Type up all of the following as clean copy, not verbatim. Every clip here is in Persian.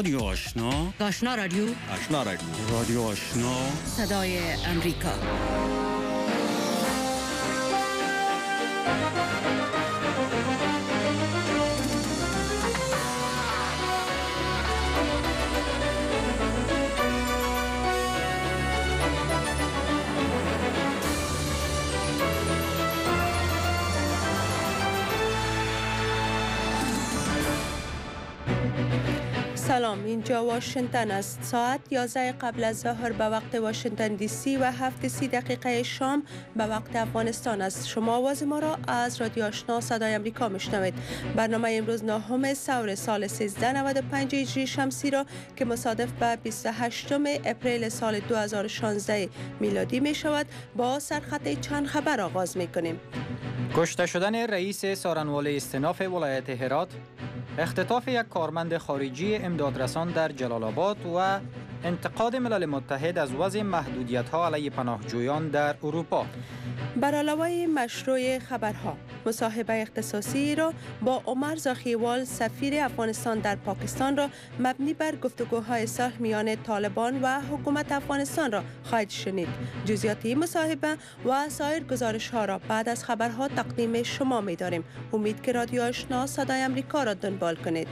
رادیو آشنا، آشنا رادیو، آشنا رادیو، رادیو آشنا، صدای امریکا. سلام، اینجا واشنگتن است. ساعت 11 قبل از ظهر به وقت واشنگتن دی سی و 7:30 شام به وقت افغانستان است. شما آواز ما را از رادیو آشنا صدای امریکا میشنوید. برنامه امروز 9 سور سال 1395 هجری شمسی را که مصادف به 28 اپریل سال 2016 میلادی می شود با سرخط چند خبر آغاز می کنیم. کشته شدن رئیس سارنوال استیناف ولایت هرات، اختطاف یک کارمند خارجی امدادرسان در جلال آباد و انتقاد ملل متحد از وضع محدودیت‌ها علیه پناهجویان در اروپا. بر علاوه مشروع خبرها، مصاحبه اختصاصی را با عمر زاخیوال سفیر افغانستان در پاکستان را مبنی بر گفتگوهای صلح میان طالبان و حکومت افغانستان را خواهید شنید. جزئیات این مصاحبه و سایر گزارش‌ها را بعد از خبرها تقدیم شما می‌داریم. امید که رادیو آشنا صدای امریکا را دنبال کنید.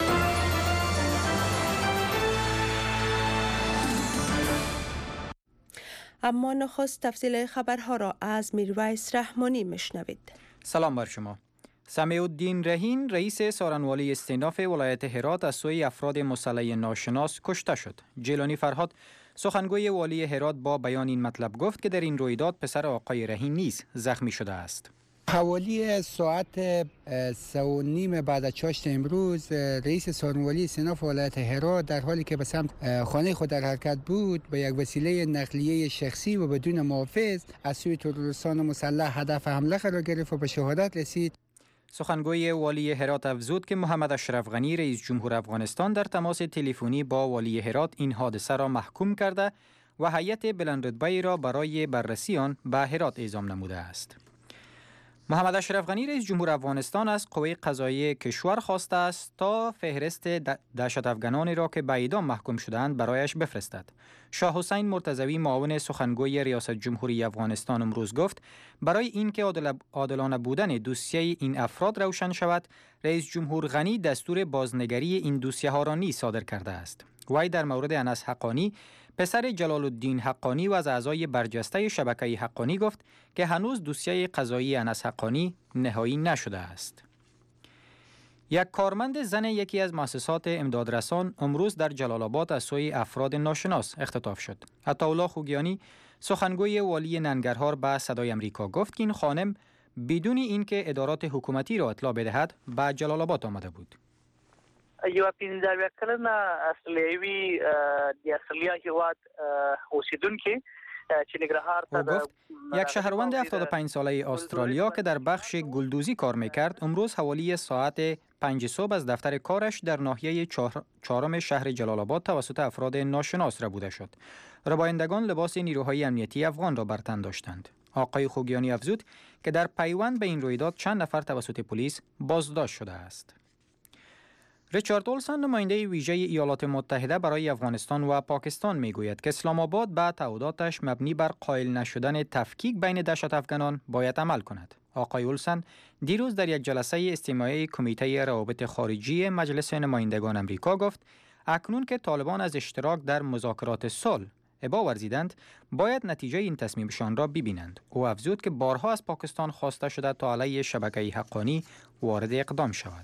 اما نخست تفصیل خبرها را از میرویس رحمانی میشنوید. سلام بر شما. سمیع الدین رهین رئیس سارنوالی استیناف ولایت هرات از سوی افراد مسلح ناشناس کشته شد. جیلانی فرهاد سخنگوی والی هرات با بیان این مطلب گفت که در این رویداد پسر آقای رهین نیز زخمی شده است. حوالی ساعت 3:30 بعد از چاشت امروز رئیس سارنوالی استیناف ولایت هرات در حالی که به سمت خانه خود در حرکت بود به یک وسیله نقلیه شخصی و بدون محافظ از سوی تروریستان مسلح هدف حمله قرار گرفت و به شهادت رسید. سخنگوی والی هرات افزود که محمد اشرف غنی رئیس جمهور افغانستان در تماس تلفنی با والی هرات این حادثه را محکوم کرده و هیئت بلندرتبه‌ای را برای بررسی آن به هرات اعزام نموده است. محمد اشرف غنی رئیس جمهور افغانستان از قوه قضاییه کشور خواسته است تا فهرست دهشت افغانانی را که به اعدام محکوم شده‌اند برایش بفرستد. شاه حسین مرتضوی معاون سخنگوی ریاست جمهوری افغانستان امروز گفت برای اینکه عادلانه بودن دوسیه این افراد روشن شود، رئیس جمهور غنی دستور بازنگری این دوسیه ها را نیز صادر کرده است. وی در مورد انس حقانی پسر جلال الدین حقانی و از اعضای برجسته شبکه حقانی گفت که هنوز دوسیه قضایی انس حقانی نهایی نشده است. یک کارمند زن یکی از مؤسسات امدادرسان امروز در جلال آباد از سوی افراد ناشناس اختطاف شد. عطاالله خوگیانی سخنگوی والی ننگرهار به صدای امریکا گفت که این خانم بدون اینکه ادارات حکومتی را اطلاع بدهد به جلال آباد آمده بود. یو 15 کلنه اصلیوی د اصلیا هیواد اوسیدونکي چې ننګرهار ته یک شهروند 75 ساله استرالیا که در بخش گلدوزی کار میکرد امروز حوالی ساعت 5 صبح از دفتر کارش در ناحیه چهارم شهر جلال آباد توسط افراد ناشناس ربوده شد. ربایندگان لباس نیروهای امنیتی افغان را بر تن داشتند. آقای خوگیانی افزود که در پیوند به این رویداد چند نفر توسط پلیس بازداشت شده است. ریچارد اولسن نماینده ویژه ایالات متحده برای افغانستان و پاکستان میگوید که اسلام آباد به تعهداتش مبنی بر قائل نشدن تفکیک بین دهشت افغانان باید عمل کند. آقای اولسن دیروز در یک جلسه استماعی کمیته روابط خارجی مجلس نمایندگان آمریکا گفت اکنون که طالبان از اشتراک در مذاکرات صلح ابا ورزیدند باید نتیجه این تصمیمشان را ببینند. او افزود که بارها از پاکستان خواسته شده تا علیه شبکه حقانی وارد اقدام شود.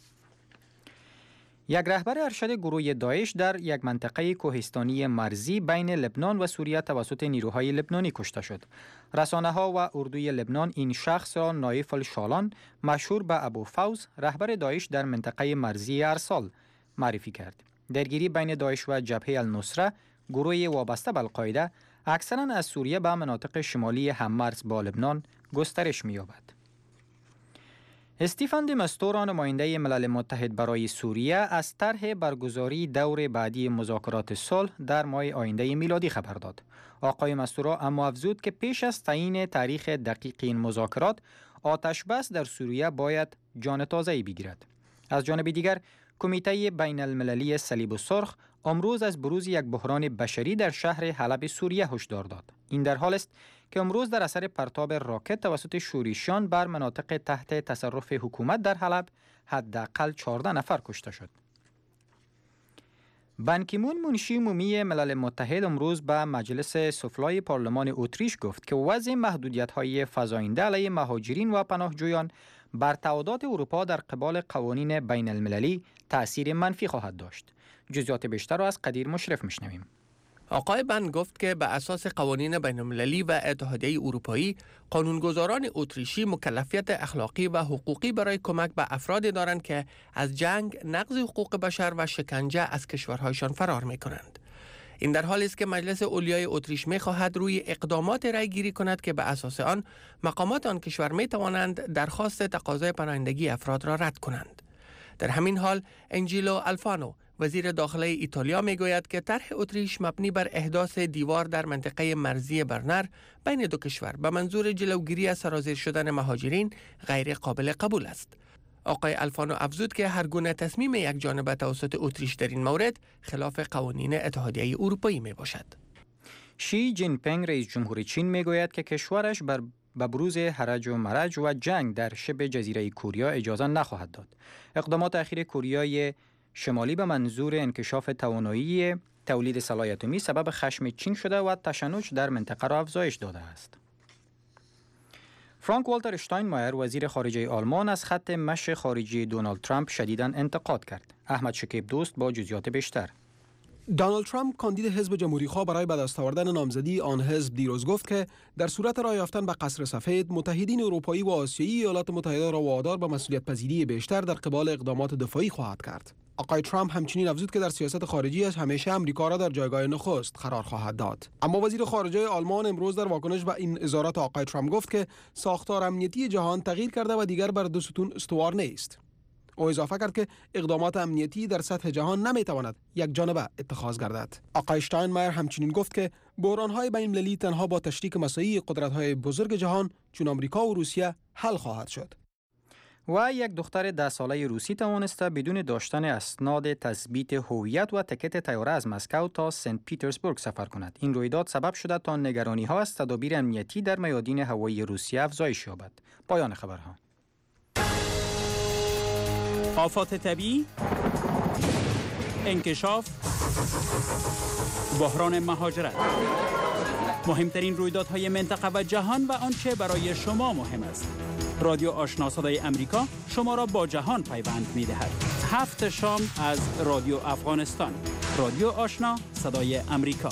یک رهبر ارشد گروه داعش در یک منطقه کوهستانی مرزی بین لبنان و سوریه توسط نیروهای لبنانی کشته شد. رسانه‌ها و اردوی لبنان این شخص را نایف الشالان مشهور به ابو فوز رهبر داعش در منطقه مرزی ارسال معرفی کرد. درگیری بین داعش و جبهه النصره گروه وابسته به القاعده اکثرا از سوریه به مناطق شمالی هممرز با لبنان گسترش می‌یابد. استیفن دی مستورا نماینده ملل متحد برای سوریه از طرح برگزاری دور بعدی مذاکرات صلح در ماه آینده میلادی خبر داد. آقای مستورا اما افزود که پیش از تعیین تاریخ دقیق این مذاکرات آتش بس در سوریه باید جان تازه‌ای بگیرد. از جانب دیگر کمیته بین المللی صلیب السرخ امروز از بروز یک بحران بشری در شهر حلب سوریه هشدار داد. این در حال است که امروز در اثر پرتاب راکت توسط شورشیان بر مناطق تحت تصرف حکومت در حلب حداقل 14 نفر کشته شد. بان کی مون منشی عمومی ملل متحد امروز به مجلس سفلای پارلمان اتریش گفت که وضع محدودیت‌های فزاینده علیه مهاجرین و پناهجویان بر تعهدات اروپا در قبال قوانین بین المللی تأثیر منفی خواهد داشت. جزئیات بیشتر را از قدیر مشرف میشنویم. آقای بن گفت که به اساس قوانین بین المللی و اتحادیه اروپایی، قانونگذاران اتریشی مکلفیت اخلاقی و حقوقی برای کمک به افرادی دارند که از جنگ، نقض حقوق بشر و شکنجه از کشورهایشان فرار می کنند. این در حالی است که مجلس اولیای اتریش می خواهد روی اقدامات رای گیری کند که به اساس آن مقامات آن کشور می توانند درخواست تقاضای پناهندگی افراد را رد کنند. در همین حال انجیلو الفانو وزیر داخله ایتالیا میگوید که طرح اتریش مبنی بر احداث دیوار در منطقه مرزی برنر بین دو کشور به منظور جلوگیری از سرازیر شدن مهاجرین غیر قابل قبول است. آقای الفانو افزود که هر گونه تصمیم یک جانبه توسط اتریش در این مورد خلاف قوانین اتحادیه اروپایی می باشد. شی جین پینگ رئیس جمهور چین میگوید که کشورش به بروز هرج و مرج و جنگ در شبه جزیره کوریا اجازه نخواهد داد. اقدامات اخیر کوریای شمالی به منظور انکشاف توانایی تولید سلاح اتمی سبب خشم چین شده و تشنج در منطقه را افزایش داده است. فرانک والتر اشتاینمایر وزیر خارجه آلمان از خط مشی خارجی دونالد ترامپ شدیداً انتقاد کرد. احمد شکیب دوست با جزئیات بیشتر. دونالد ترامپ کاندید حزب جمهوری‌خواه برای به دست آوردن نامزدی آن حزب دیروز گفت که در صورت راه یافتن به قصر سفید، متحدین اروپایی و آسیایی ایالات متحده را وادار به مسئولیت پذیری بیشتر در قبال اقدامات دفاعی خواهد کرد. آقای ترامپ همچنین افزود که در سیاست خارجیش همیشه امریکا را در جایگاه نخست قرار خواهد داد. اما وزیر خارجه آلمان امروز در واکنش به این اظهارات آقای ترامپ گفت که ساختار امنیتی جهان تغییر کرده و دیگر بر دو ستون استوار نیست. او اضافه کرد که اقدامات امنیتی در سطح جهان نمیتواند یک جانبه اتخاذ گردد. آقای اشتاینمایر همچنین گفت که بحران‌های بین‌المللی تنها با تشریک مساعی قدرت‌های بزرگ جهان چون آمریکا و روسیه حل خواهد شد. و یک دختر 10 ساله روسی توانسته بدون داشتن اسناد تثبیت هویت و تکت طیاره از مسکو تا سنت پیترزبورگ سفر کند. این رویداد سبب شده تا نگرانی‌ها از تدابیر امنیتی در میادین هوایی روسیه افزایش یابد. پایان خبرها. آفات طبیعی، انکشاف، بحران مهاجرت، مهمترین رویدادهای منطقه و جهان و آنچه برای شما مهم است. رادیو آشنا صدای امریکا شما را با جهان پیوند می‌دهد. 7 شام از رادیو افغانستان. رادیو آشنا صدای امریکا.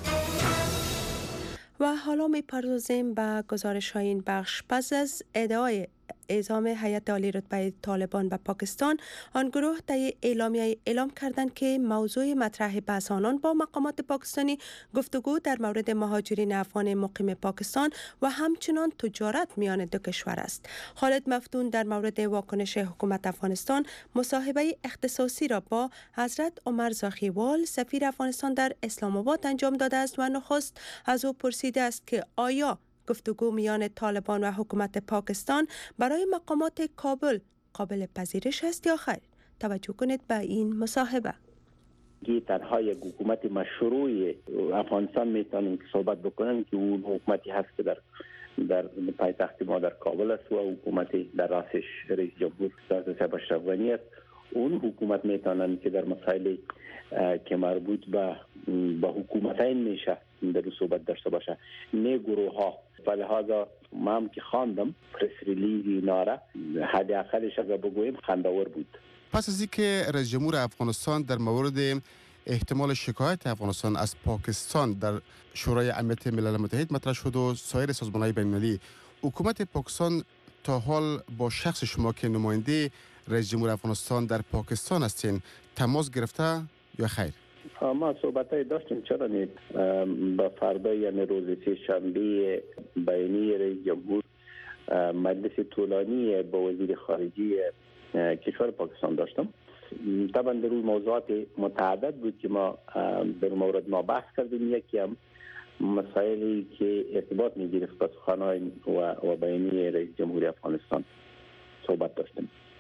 و حالا می‌پردازیم به گزارش‌های این بخش. پس از ادعای اعزام هیئت عالی رتبه طالبان به پاکستان، آن گروه طی اعلامیه اعلام کردند که موضوع مطرح بحث آنان با مقامات پاکستانی گفتگو در مورد مهاجرین افغان مقیم پاکستان و همچنان تجارت میان دو کشور است. خالد مفتون در مورد واکنش حکومت افغانستان مصاحبه اختصاصی را با حضرت عمر زاخیوال سفیر افغانستان در اسلام آباد انجام داده است و نخست از او پرسیده است که آیا گفتگو میان طالبان و حکومت پاکستان برای مقامات کابل قابل پذیرش است یا خیر؟ توجه کنید به این مصاحبه. تنها یک حکومت مشروع افغانستان میتونیم صحبت بکنن که اون حکومتی هست که در پایتخت ما در کابل است و حکومتی در راسش رئیس جمهور صاحب اشرف غنی است. اون حکومت میتونن که در مسائل که مربوط به حکومتین میشه در صحبت داشته باشه، نه گروه ها. فلهذا ما هم که خواندم پرس ریلیز ناره، حد اقلش اگر بگویم خنده‌آور بود. پس از اینکه رئیس جمهور افغانستان در مورد احتمال شکایت افغانستان از پاکستان در شورای امنیت ملل متحد مطرح شد و سایر سازمان‌های بین‌المللی، حکومت پاکستان تا حال با شخص شما که نماینده رئیس جمهور افغانستان در پاکستان هستین تماس گرفته یا خیر؟ ما صحبت‌های داشتیم، چرا نه؟ با فردا یعنی روز سه‌شنبه بیانیه رئیس جمهور مجلس طولانی با وزیر خارجه کشور پاکستان داشتم. طبعا در روی موضوعات متعدد بود که ما در مورد ما بحث کردیم. یکی هم مسائلی که ارتباط می‌گرفت با سخنان و بیانیه رئیس جمهور افغانستان صحبت داشتیم.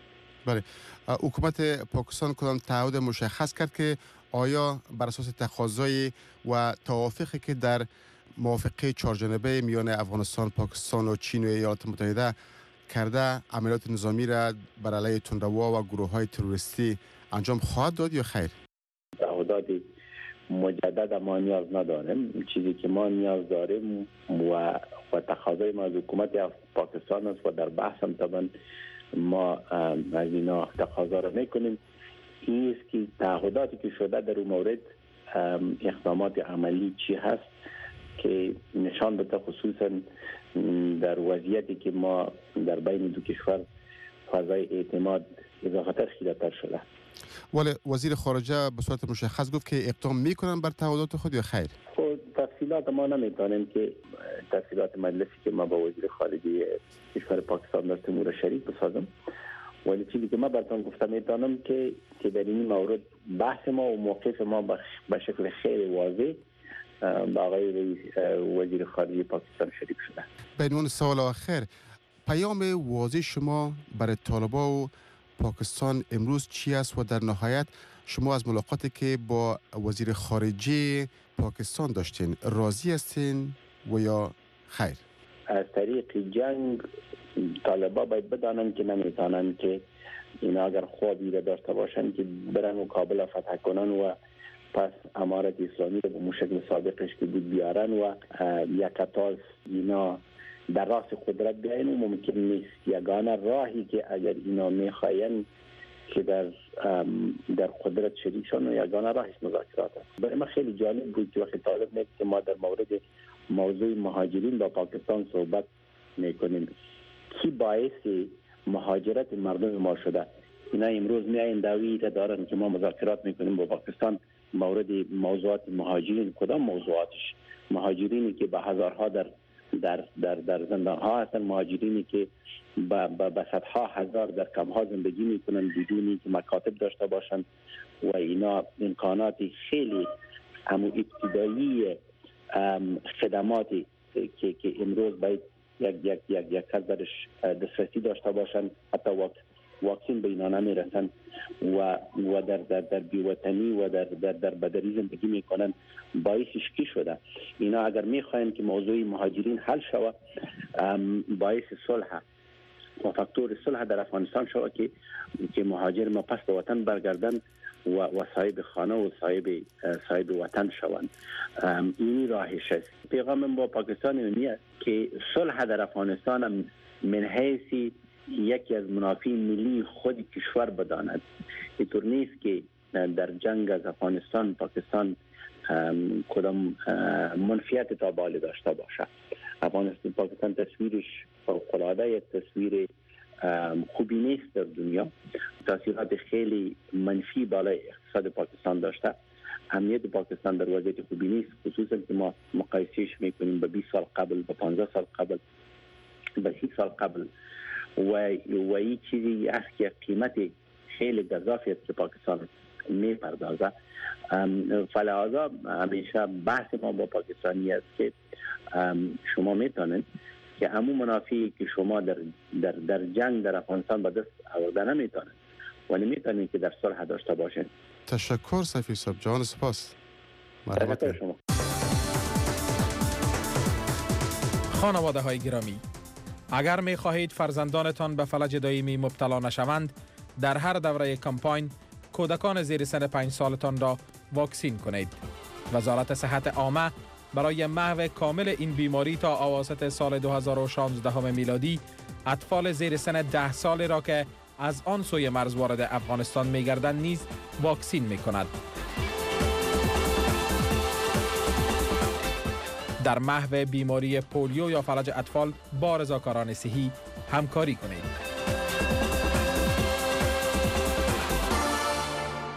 بله. حکومت پاکستان کدام تعهد مشخص کرد که آیا بر اساس تقاضای و توافقی که در موافقه چهارجانبه میان افغانستان، پاکستان و چین و ایالات متحده کرده عملیات نظامی را بر علیه تندروا و گروه‌های تروریستی انجام خواهد داد یا خیر؟ تعهدات مجدد ما نیاز نداریم. چیزی که ما نیاز داریم و تقاضای ما از حکومت پاکستان است و در بحث هم طبعا ما از اینا تقاضا را میکنیم، این است که تعهداتی که شده در اون مورد اقدامات عملی چی هست که نشان بده، خصوصا در وضعیتی که ما در بین دو کشور فضای اعتماد اضافه‌تر خیره‌تر شده. ولی وزیر خارجه به صورت مشخص گفت که اقدام میکنن بر تعهدات خود یا خیر؟ خب تفصیلات ما نمیتونیم که تفصیلات مجلسی که ما با وزیر خارجه کشور پاکستان داشتیم او را شریک بسازم، ولی چیزی که ما براتون گفتم میتونم که در این مورد بحث ما و موقف ما به شکل خیلی واضح با آقای وزیر خارجه پاکستان شریک شده. به عنوان سوال آخر، پیام واضح شما برای طالبان و پاکستان امروز چی است و در نهایت شما از ملاقاتی که با وزیر خارجه پاکستان داشتین راضی هستین و یا خیر؟ از طریق جنگ طالبان باید بدانند که نمیتونند که اینا اگر خوابی را داشته باشند که برن و کابل را فتح کنن و پس امارت اسلامی رو به شکل سابقش که بود بیارن و یک قطار اینا در راس قدرت بیاین و ممکن نیست. یگانه راهی که اگر اینا میخواین که در قدرت شریک شون و یگانه راهش مذاکرات است. برای من خیلی جالب بود که وقتی طالب میگه که ما در مورد موضوع مهاجرین با پاکستان صحبت میکنیم، کی باعث مهاجرت مردم ما شده؟ اینا امروز میاین دعوی دارن که ما مذاکرات میکنیم با پاکستان مورد موضوعات مهاجرین. کدام موضوعاتش؟ مهاجرینی که به هزارها در زندان ها هستن، مهاجرینی که به صدها هزار در کمپ ها زندگی میکنن بدون که مکاتب داشته باشن و اینا امکانات خیلی ابتدایی خدماتی که امروز باید یک کس درش دسترسی داشته باشن، حتی واکسین به اینا نمیرسن و در بیوطنی و در بدری زندگی میکنن. باعثش کی شده؟ اینا اگر میخواین که موضوع مهاجرین حل شود، باعث صلح و فاکتور صلح در افغانستان شود که مهاجر ما پس به وطن برگردن و صاحب خانه و صاحب وطن شوند. این راهش است. پیغام با پاکستان اینه که صلح در افغانستان من حیث یکی از منافع ملی خود کشور بداند. اینطور نیست که در جنگ از افغانستان پاکستان کدام منفیت تا بالا داشته باشه. پاکستان تصویرش فوق‌العاده یک تصویر خوبی نیست در دنیا. تاثیرات خیلی منفی بالای اقتصاد پاکستان داشته. امنیت پاکستان در وضعیت خوبی نیست، خصوصا که ما مقایسهش میکنیم به 20 سال قبل، به 15 سال قبل، به 30 سال قبل و این چیزی است که قیمت خیلی گزافی است که پاکستان میپردازه. فلذا همیشه بحث ما با پاکستانی است که شما میتونید که همون منافعی که شما در جنگ در افغانستان به دست آورده نمیتونید، ولی میتونید که در صلح داشته باشید. تشکر سفیر صاحب جان، سپاس. مرحبا شما. خانواده های گرامی، اگر می خواهید فرزندانتان به فلج دائمی مبتلا نشوند، در هر دوره کمپاین کودکان زیر سن 5 سالتان را واکسین کنید. وزارت صحت عامه برای محو کامل این بیماری تا اواسط سال 2016 میلادی اطفال زیر سن 10 سال را که از آن سوی مرز وارد افغانستان می گردند نیز واکسین می کند. در محو بیماری پولیو یا فلج اطفال با رضاکاران صحی همکاری کنید.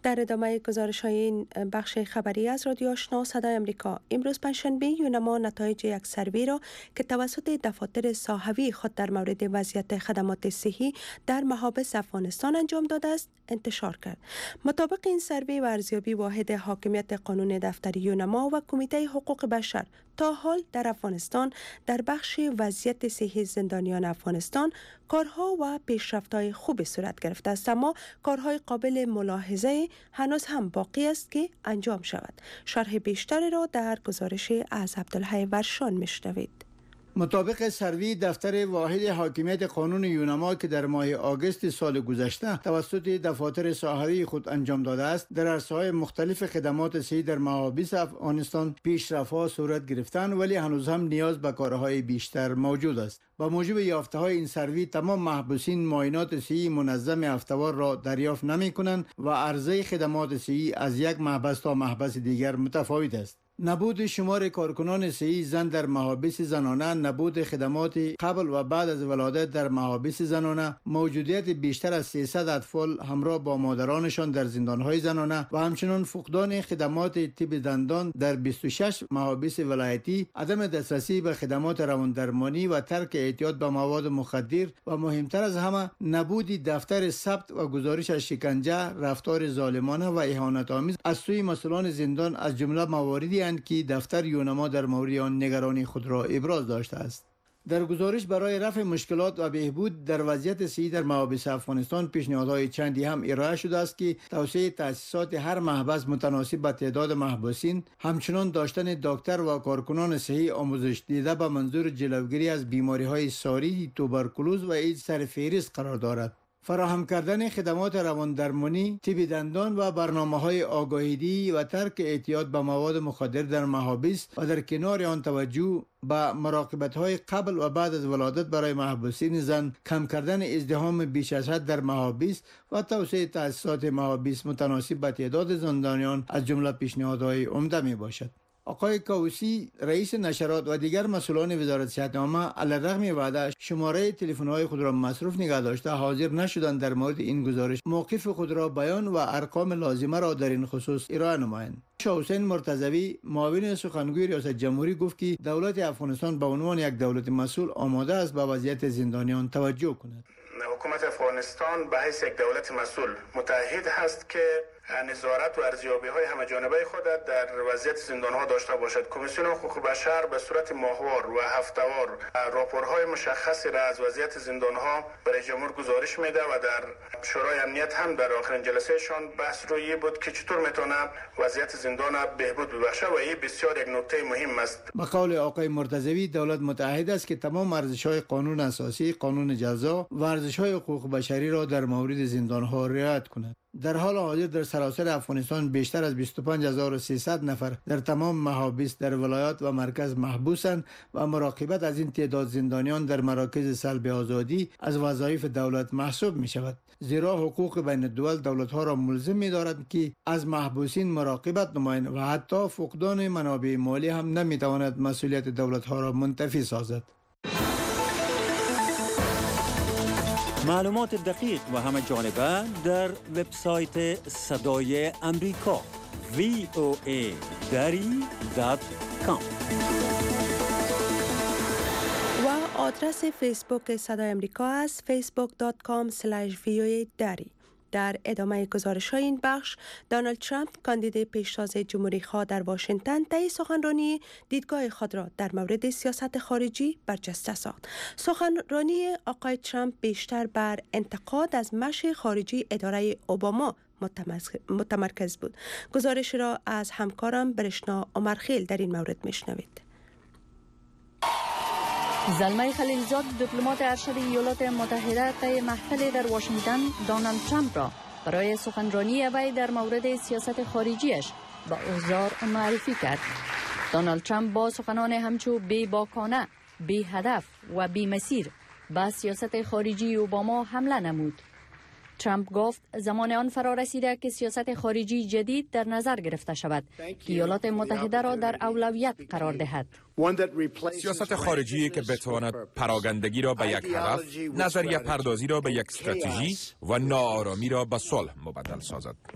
در ادامه گزارش های این بخش خبری از رادیو آشنا صدای امریکا، امروز پنجشنبه یونما نتایج یک سروی را که توسط دفاتر صحوی خود در مورد وضعیت خدمات صحی در محابس افغانستان انجام داده است انتشار کرد. مطابق این سروی و ارزیابی واحد حاکمیت قانون دفتر یونما و کمیته حقوق بشر، تا حال در افغانستان در بخش وضعیت صحی زندانیان افغانستان کارها و پیشرفت‌های خوب صورت گرفته است، اما کارهای قابل ملاحظه هنوز هم باقی است که انجام شود. شرح بیشتر را در گزارش از عبدالحی ورشان میشنوید. مطابق سروی دفتر واحد حاکمیت قانون یونما که در ماه آگوست سال گذشته توسط دفاتر صحوی خود انجام داده است، در عرصه‌های مختلف خدمات صحی در محابس افغانستان پیشرفت‌ها صورت گرفتند، ولی هنوز هم نیاز به کارهای بیشتر موجود است. با موجب یافته‌های این سروی، تمام محبوسین معاینات صحی منظم هفته‌وار را دریافت نمی‌کنند و عرضه خدمات صحی از یک محبس تا محبس دیگر متفاوت است. نبود شمار کارکنان صحی زن در محابس زنانه، نبود خدمات قبل و بعد از ولادت در محابس زنانه، موجودیت بیشتر از 300 اطفال همراه با مادرانشان در زندانهای زنانه و همچنین فقدان خدمات طب دندان در 26 محابس ولایتی، عدم دسترسی به خدمات رواندرمانی و ترک اعتیاد به مواد مخدر و مهمتر از همه نبود دفتر ثبت و گزارش از شکنجه، رفتار ظالمانه و اهانت‌آمیز از سوی مسئولان زندان از جمله مواردی که دفتر یونما در مورد آن نگرانی خود را ابراز داشته است. در گزارش برای رفع مشکلات و بهبود در وضعیت صحی در محابس افغانستان پیشنهادهای چندی هم ارائه شده است که توسعه تأسیسات هر محبس متناسب با تعداد محبوسین، همچنین داشتن دکتر و کارکنان صحی آموزش دیده به منظور جلوگیری از بیماری‌های ساری، توبرکلوز و ایدز سر فهرست قرار دارد. فراهم کردن خدمات رواندرمانی، طب دندان و برنامه‌های آگاهی‌دهی و ترک اعتیاد به مواد مخدر در محابس و در کنار آن توجه به مراقبت‌های قبل و بعد از ولادت برای محبوسین زن، کم کردن ازدحام بیش از حد در محابس و توسعه تأسیسات محابس متناسب با تعداد زندانیان از جمله پیشنهادهای عمده میباشد. آقای کاوسی، رئیس نشرات و دیگر مسئولان وزارت صحت عامه علیرغم وعده شماره تلفن‌های خود را مصروف نگه داشته حاضر نشدند در مورد این گزارش موقف خود را بیان و ارقام لازمه را در این خصوص ارائه نمایند. شاه حسین مرتضوی، معاون سخنگوی ریاست جمهوری، گفت که دولت افغانستان به عنوان یک دولت مسئول آماده است به وضعیت زندانیان توجه کند. حکومت افغانستان به حیث یک دولت مسئول متعهد هست که نظارت و ارزیابی‌های همه‌جانبه خود در وضعیت زندان‌ها داشته باشد. کمیسیون حقوق بشر به صورت ماهوار و هفته‌وار راپورهای مشخصی را از وضعیت زندان‌ها برای جمهور گزارش میده و در شورای امنیت هم در آخرین جلسهشان بحث روی بود که چطور میتونه وضعیت زندان بهبود ببخشه و این بسیار یک نکته مهم است. به قول آقای مرتضوی، دولت متعهد است که تمام ارزش‌های قانون اساسی، قانون جزا و ارزش‌های حقوق بشری را در مورد زندان‌ها رعایت کند. در حال حاضر در سراسر افغانستان بیشتر از 25300 نفر در تمام محابس در ولایات و مرکز محبوسند و مراقبت از این تعداد زندانیان در مراکز سلب آزادی از وظایف دولت محسوب می شود، زیرا حقوق بین الدول دولت‌ها را ملزم می دارد که از محبوسین مراقبت نمایند و حتی فقدان منابع مالی هم نمی تواند مسئولیت دولت‌ها را منتفی سازد. معلومات دقیق و همه جانبه در وبسایت صدای امریکا voa.com و آدرس فیسبوک صدای امریکا است facebook.com/voa. در ادامه گزارش های این بخش، دونالد ترامپ کاندید پیشتاز جمهوری خواه در واشنگتن طی سخنرانی دیدگاه خود را در مورد سیاست خارجی برجسته ساخت. سخنرانی آقای ترامپ بیشتر بر انتقاد از مشی خارجی اداره اوباما متمرکز بود. گزارش را از همکارم برشنا عمرخیل در این مورد میشنوید. زلمه خلیلزاد، دیپلمات ارشد ایالات متحده، طی محفل در واشنگتن دونالد ترامپ را برای سخنرانی وی در مورد سیاست خارجیش به اوزار معرفی کرد. دونالد ترامپ با سخنان همچو بی باکانه، بی هدف و بی مسیر به سیاست خارجی اوباما حمله نمود. ترامپ گفت زمان آن فرا رسیده که سیاست خارجی جدید در نظر گرفته شود که ایالات متحده را در اولویت قرار دهد. سیاست خارجی که بتواند پراگندگی را به یک هدف، نظریه پردازی را به یک استراتژی و ناآرامی را به صلح مبدل سازد.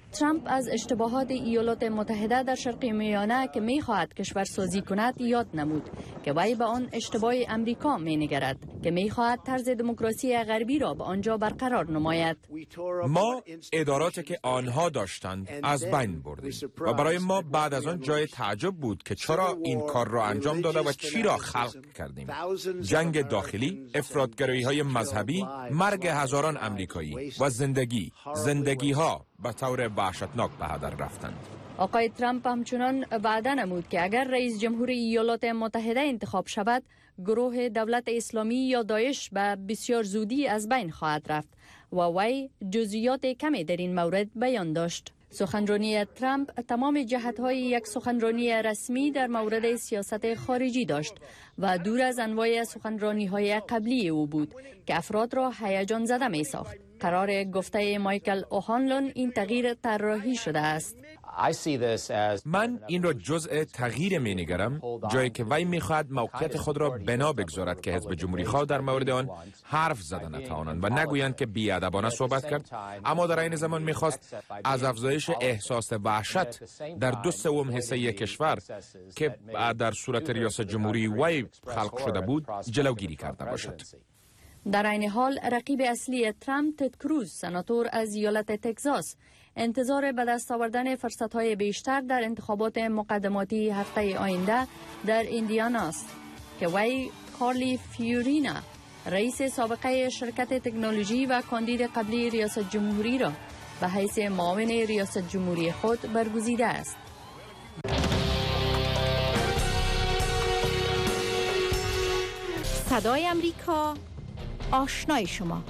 ترامپ از اشتباهات ایالات متحده در شرق میانه که می‌خواهد کشورسازی کند یاد نمود که وی به آن اشتباه امریکا می‌نگرد که می‌خواهد طرز دموکراسی غربی را به آنجا برقرار نماید. ما اداراتی که آنها داشتند از بین بردیم و برای ما بعد از آن جای تعجب بود که چرا این کار را انجام داده و چی را خلق کردیم. جنگ داخلی، افراطگرایی‌های مذهبی، مرگ هزاران امریکایی و زندگی‌ها به طور وحشتناک به هدر رفتند. آقای ترامپ همچنان وعده نمود که اگر رئیس جمهور ایالات متحده انتخاب شود، گروه دولت اسلامی یا داعش به بسیار زودی از بین خواهد رفت و وی جزئیات کمی در این مورد بیان داشت. سخنرانی ترامپ تمام جهت‌های یک سخنرانی رسمی در مورد سیاست خارجی داشت و دور از انواع سخنرانی‌های قبلی او بود که افراد را هیجان زده می‌ساخت. قرار گفته مایکل اوهانلون این تغییر طراحی شده است. من این را جزء تغییر می نگرم، جایی که وی می خواهد موقعیت خود را بنا بگذارد که حزب جمهوری خواه در مورد آن حرف زدن نتوانند و نگویند که بی‌ادبانه صحبت کرد، اما در این زمان می خواست از افزایش احساس وحشت در 2/3 حصه کشور که در صورت ریاست جمهوری وی خلق شده بود جلوگیری کرده باشد. در این حال رقیب اصلی ترامپ، تد کروز، سناتور از ایالت تگزاس، انتظار به دست آوردن فرصت‌های بیشتر در انتخابات مقدماتی هفته آینده در ایندیانا است که وی کارلی فیورینا، رئیس سابقه شرکت تکنولوژی و کاندید قبلی ریاست جمهوری را به حیث معاون ریاست جمهوری خود برگزیده است. صدای امریکا، آشنای شما.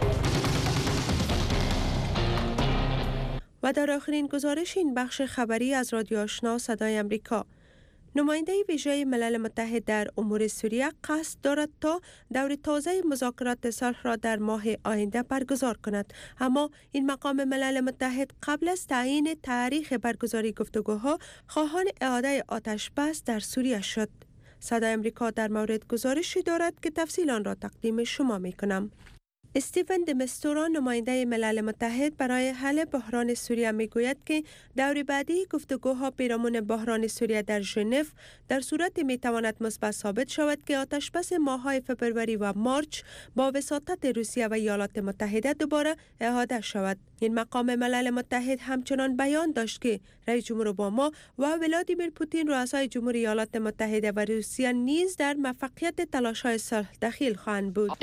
و در آخرین گزارش این بخش خبری از رادیو آشنا صدای امریکا، نماینده ویژه ملل متحد در امور سوریه قصد دارد تا دور تازه مذاکرات صلح را در ماه آینده برگزار کند، اما این مقام ملل متحد قبل از تعیین تاریخ برگزاری گفتگوها خواهان اعاده آتش بس در سوریه شد. صدای امریکا در مورد گزارشی دارد که تفصیل آن را تقدیم شما می کنم. استیون دمستورا، نماینده ملل متحد برای حل بحران سوریه، میگوید که دور بعدی گفتگوها پیرامون بحران سوریه در ژنو در صورت میتواند مثبت ثابت شود که آتشبس ماه‌های فبروری و مارچ با وساطت روسیه و ایالات متحده دوباره اعاده شود. این مقام ملل متحد همچنان بیان داشت که رئیس جمهور اوباما و ولادیمیر پوتین، رؤسای جمهوری ایالات متحده و روسیه نیز در موفقیت تلاش‌های صلح دخیل خواهند بود.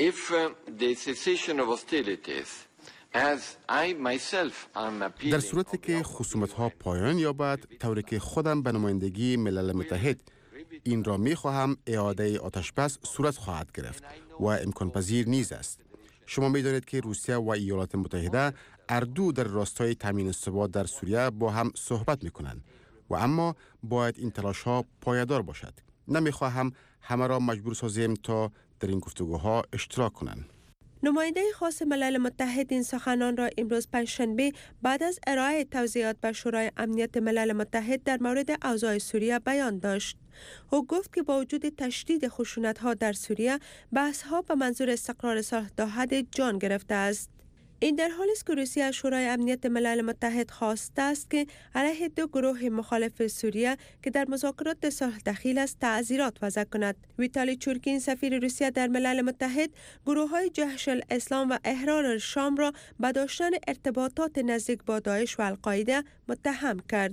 در صورتی که خصومت‌ها پایان یابد، طوری که خودم به نمایندگی ملل متحد این را می‌خواهم، اعاده آتشبس صورت خواهد گرفت و امکان پذیر نیز است. شما می‌دانید که روسیه و ایالات متحده اردو در راستای تامین ثبات در سوریه با هم صحبت می‌کنند و اما باید این تلاش‌ها پایدار باشد. نمی‌خواهم همه را مجبور سازیم تا در این گفتگوها اشتراک کنند. نماینده خاص ملل متحد این سخنان را امروز پنجشنبه بعد از ارائه توضیحات به شورای امنیت ملل متحد در مورد اوضاع سوریه بیان داشت. او گفت که با وجود تشدید خشونت‌ها در سوریه، بحث‌ها به منظور استقرار صلح تا حد جان گرفته است. این در حالی است که روسیه از شورای امنیت ملل متحد خواسته است که علیه دو گروه مخالف سوریه که در مذاکرات صلح دخیل است تعزیرات وضع کند. ویتالی چورکین، سفیر روسیه در ملل متحد، گروه‌های جهش الاسلام و احرار شام را به داشتن ارتباطات نزدیک با داعش و القاعده متهم کرد.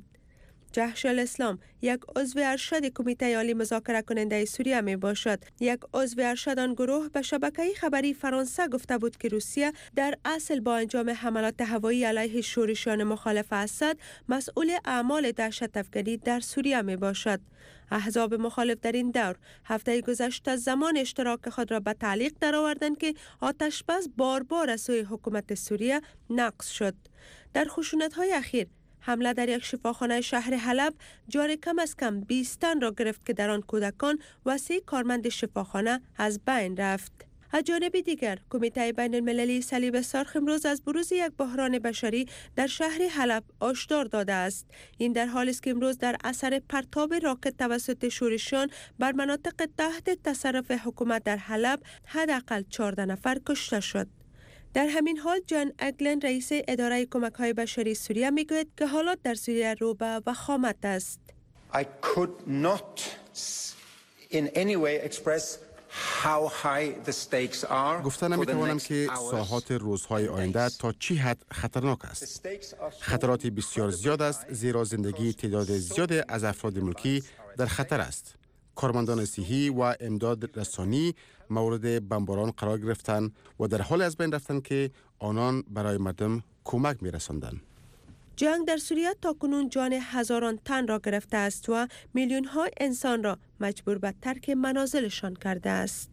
جهش الاسلام یک عضو ارشد کمیته عالی مذاکره کننده سوریه می باشد. یک عضو ارشد آن گروه به شبکه خبری فرانسه گفته بود که روسیه در اصل با انجام حملات هوایی علیه شورشیان مخالف اسد مسئول اعمال دهشت افکنی در سوریه می باشد. احزاب مخالف در این دور هفته گذشته زمان اشتراک خود را به تعلیق درآوردند که آتشبس بار بار از سوی حکومت سوریه نقض شد. در خشونت‌های اخیر حمله در یک شفاخانه شهر حلب جان کم از کم 20 تن را گرفت که در آن کودکان و 3 کارمند شفاخانه از بین رفت. از جانب دیگر، کمیته بین المللی صلیب سرخ امروز از بروز یک بحران بشری در شهر حلب هشدار داده است. این در حالی است که امروز در اثر پرتاب راکت توسط شورشیان بر مناطق تحت تصرف حکومت در حلب حداقل 14 نفر کشته شد. در همین حال جان اگلن رئیس اداره کمک‌های بشری سوریه میگوید که حالات در سوریه رو به وخامت است. I could not in any way express how high the stakes are. گفتن نمیتوانم که ساعات روزهای آینده تا چی حد خطرناک است. خطرات بسیار زیاد است زیرا زندگی تعداد زیاد از افراد ملکی در خطر است. کارمندان صحی و امداد رسانی مورد بمباران قرار گرفتند و در حال از بین رفتند که آنان برای مردم کمک می‌رساندند. جنگ در سوریه تاکنون جان هزاران تن را گرفته است و میلیون ها انسان را مجبور به ترک منازلشان کرده است.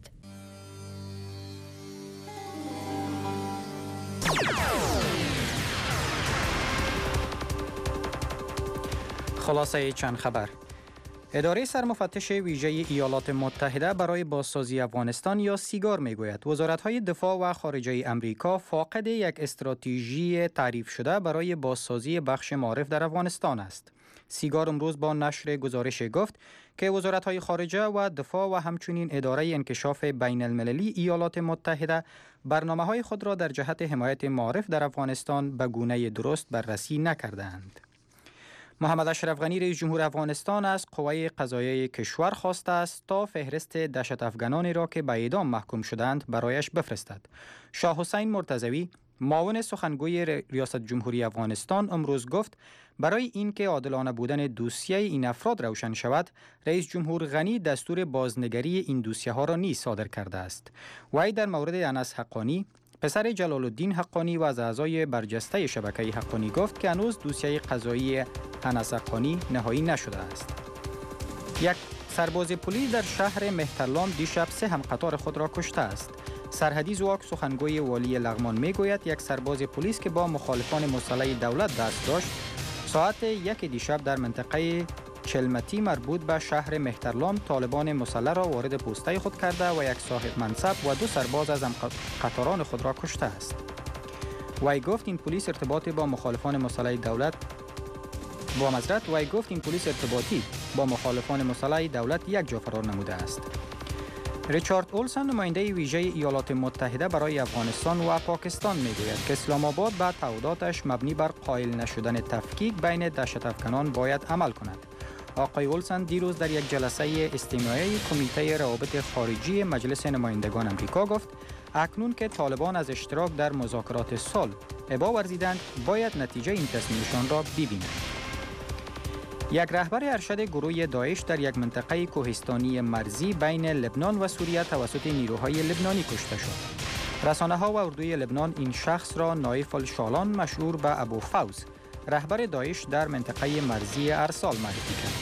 خلاصه چند خبر. اداره سرمفتش ویژه ایالات متحده برای بازسازی افغانستان یا سیگار میگوید وزارت‌های دفاع و خارجه امریکا فاقد یک استراتژی تعریف شده برای بازسازی بخش معارف در افغانستان است. سیگار امروز با نشر گزارش گفت که وزارت‌های خارجه و دفاع و همچنین اداره انکشاف بین المللی ایالات متحده برنامه‌های خود را در جهت حمایت معارف در افغانستان به گونه درست بررسی نکردند. محمد اشرف غنی رئیس جمهور افغانستان از قوه قضاییه کشور خواسته است تا فهرست دهشت افغانانی را که به اعدام محکوم شدند برایش بفرستد. شاه حسین مرتضوی معاون سخنگوی ریاست جمهوری افغانستان امروز گفت برای اینکه عادلانه بودن دوسیه این افراد روشن شود، رئیس جمهور غنی دستور بازنگری این دوسیه ها را نیز صادر کرده است. وی در مورد انس حقانی پسر جلال الدین حقانی و از اعضای برجسته شبکه حقانی گفت که هنوز دوسیه قضایی انس حقانی نهایی نشده است. یک سرباز پلیس در شهر مهترلام دیشب 3 همقطار خود را کشته است. سرحدی زواک سخنگوی والی لغمان میگوید یک سرباز پلیس که با مخالفان مسلح دولت دست داشت ساعت 1 دیشب در منطقه چلمتی مربوط به شهر مهترلام طالبان مسلح را وارد پوسته خود کرده و یک صاحب منصب و 2 سرباز از قطاران خود را کشته است. وی گفت این پلیس ارتباطی با مخالفان مسلح دولت یک جا فرار نموده است. ریچارد اولسن نماینده ویژه ایالات متحده برای افغانستان و پاکستان میگوید که اسلام آباد به تعهداتش مبنی بر قائل نشدن تفکیک بین دهشت افغانان باید عمل کند. آقای اولسن دیروز در یک جلسه استماعی کمیته روابط خارجی مجلس نمایندگان آمریکا گفت اکنون که طالبان از اشتراک در مذاکرات صلح ابا ورزیدند باید نتیجه این تصمیمشان را ببینند. یک رهبر ارشد گروه داعش در یک منطقه کوهستانی مرزی بین لبنان و سوریه توسط نیروهای لبنانی کشته شد. رسانه‌ها و اردوی لبنان این شخص را نایف الشالان مشهور به ابو فوز رهبر داعش در منطقه مرزی ارسال معرفی کرد.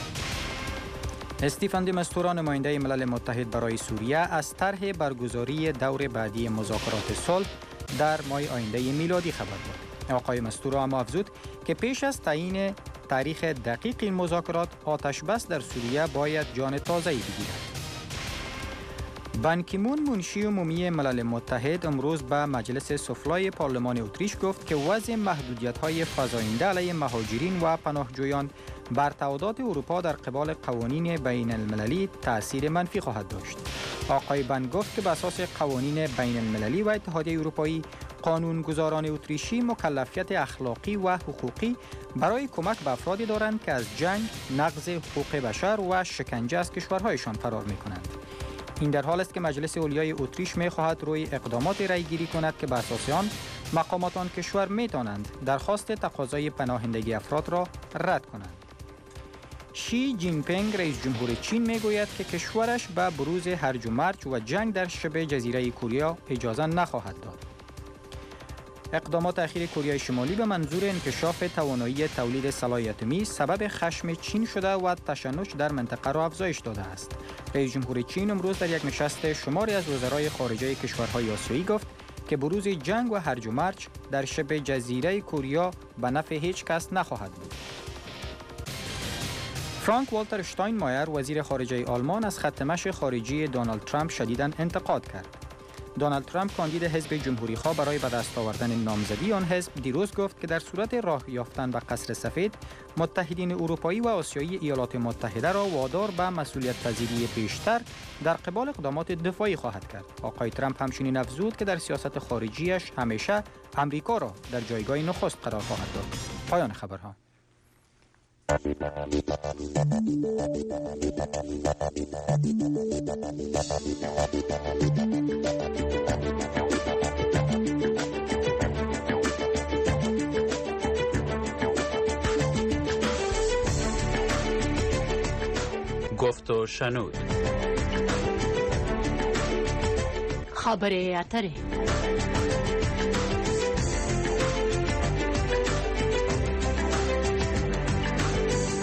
استیفن دی مستورا نماینده ملل متحد برای سوریه از طرح برگزاری دور بعدی مذاکرات صلح در ماه آینده میلادی خبر داد. آقای مستورا هم افزود که پیش از تعیین تاریخ دقیق این مذاکرات آتش بس در سوریه باید جان تازه‌ای بگیرد. بان کی مون منشی عمومی ملل متحد امروز به مجلس سفلای پارلمان اتریش گفت که وضع محدودیت‌های فزاینده علیه مهاجرین و پناهجویان بر تعهدات اروپا در قبال قوانین بین المللی تأثیر منفی خواهد داشت. آقای بان گفت که به اساس قوانین بین المللی و اتحادیه اروپایی قانونگذاران اتریشی مکلفیت اخلاقی و حقوقی برای کمک به افرادی دارند که از جنگ، نقض حقوق بشر و شکنجه از کشورهایشان فرار می‌کنند. این در حال است که مجلس علیای اتریش می‌خواهد روی اقدامات رایگیری کند که به اساس آن مقامات آن کشور می‌توانند درخواست تقاضای پناهندگی افراد را رد کنند. شی جین پینگ رئیس جمهور چین میگوید که کشورش به بروز هرج و مرج و جنگ در شبه جزیره کره اجازه نخواهد داد. اقدامات اخیر کره شمالی به منظور انکشاف توانایی تولید سلاح اتمی سبب خشم چین شده و تشنج در منطقه را افزایش داده است. رئیس جمهور چین امروز در یک نشست شماری از وزرای خارجه کشورهای آسیایی گفت که بروز جنگ و هرج و مرج در شبه جزیره کره به نفع هیچ کس نخواهد بود. فرانک والتر اشتاینمایر وزیر خارجه آلمان از خط مشی خارجی دونالد ترامپ شدیداً انتقاد کرد. دونالد ترامپ کاندید حزب جمهوری‌خواه برای به دست آوردن نامزدی آن حزب دیروز گفت که در صورت راه یافتن به قصر سفید، متحدین اروپایی و آسیایی ایالات متحده را وادار به مسئولیت پذیری بیشتر در قبال اقدامات دفاعی خواهد کرد. آقای ترامپ همچنین افزود که در سیاست خارجیش همیشه امریکا را در جایگاه نخست قرار خواهد داد. پایان خبرها. گفت و شنود. خبر اتره.